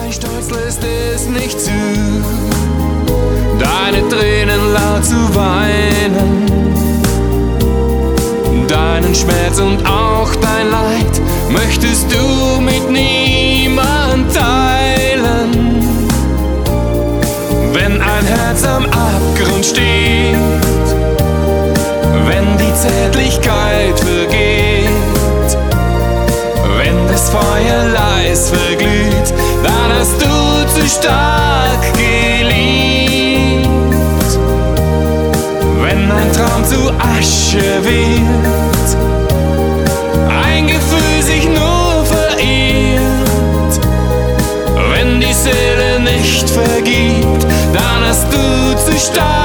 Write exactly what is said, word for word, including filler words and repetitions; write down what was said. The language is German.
Dein Stolz lässt es nicht zu, deine Tränen laut zu weinen, deinen Schmerz und auch dein Leid möchtest du mit niemand teilen. Wenn ein Herz am Abgrund steht, wenn die Zärtlichkeit vergeht, wenn das Feuer leis verglüht, dann hast du zu stark geliebt. Wenn ein Traum zu Asche wird, ein Gefühl sich nur verirrt, wenn die Seele nicht vergibt, dann hast du zu stark